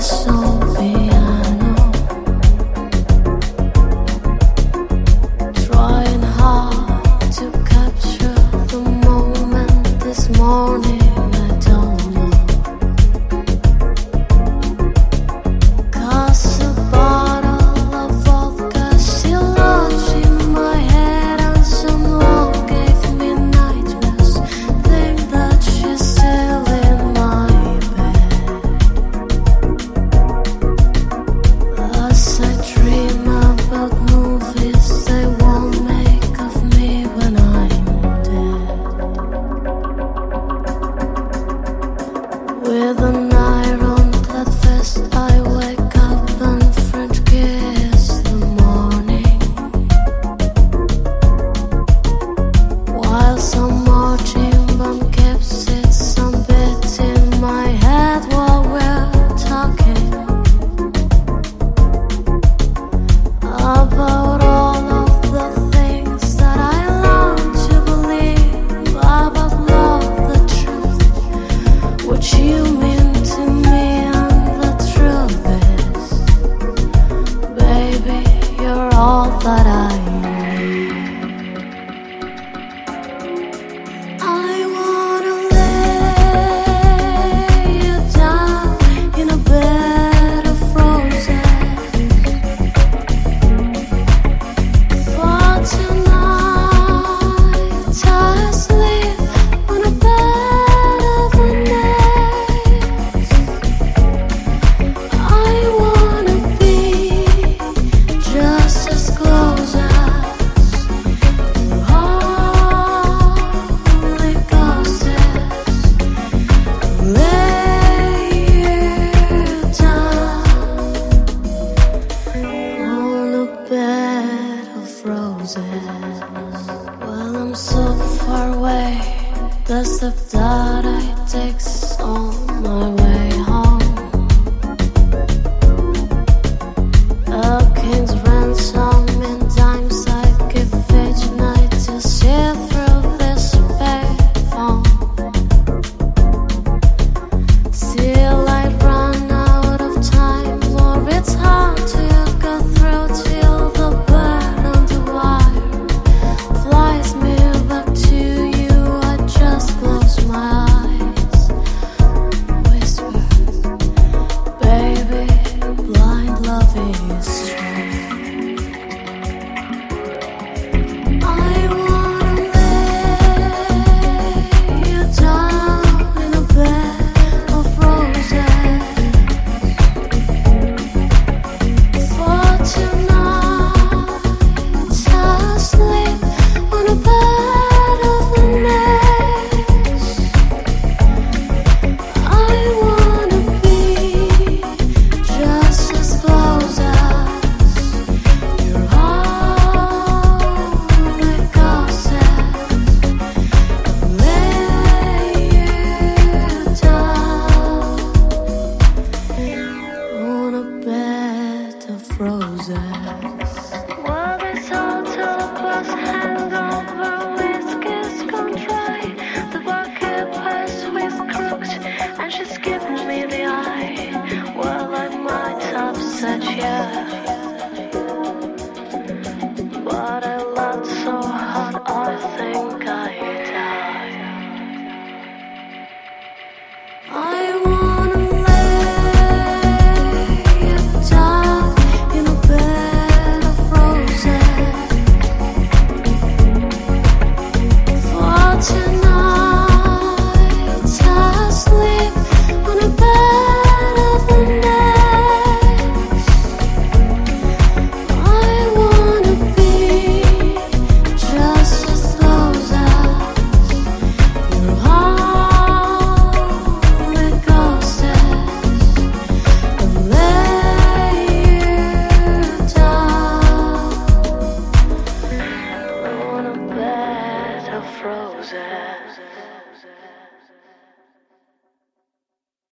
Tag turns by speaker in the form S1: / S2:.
S1: this old piano, trying hard to capture the moment this morning. I don't know, 'cause a bottle of vodka still lodged in my head, and someone gave me nightmares. Think that she's still in my bed. As I dream about movies they won't make of me when I'm dead. With an iron-clad vest, I wake up and French kiss the morning, while some marching band keeps its some bits in my head while we're talking about all of the things that I long to believe about love, the truth, what you mean to me, and the truth is, baby, you're all that I need. I wanna lay you down in a bed of roses for tonight. I sleep on a bed of roses. I wanna be just as close as your Holy Ghost is. Lay you down on a bed of roses. Well, I'm so far away. The step that I take's on my way home. A king's ransom in dimes I give each night to see through this payphone. Still I run out of time, or it's hard to go through till the bird on the wire flies me back to you. I just close my eyes, whisper, baby, blind love is true. I wanna lay you down in a bed of roses for tonight. I sleep on a bed of roses. I wanna be just as close as your Holy Ghost is. Lay you down on a bed of roses. Well, this hotel bus hangover, whiskey's gone dry. The barkeeper's with crooked, and she's giving me the eye. Well, I might upset you.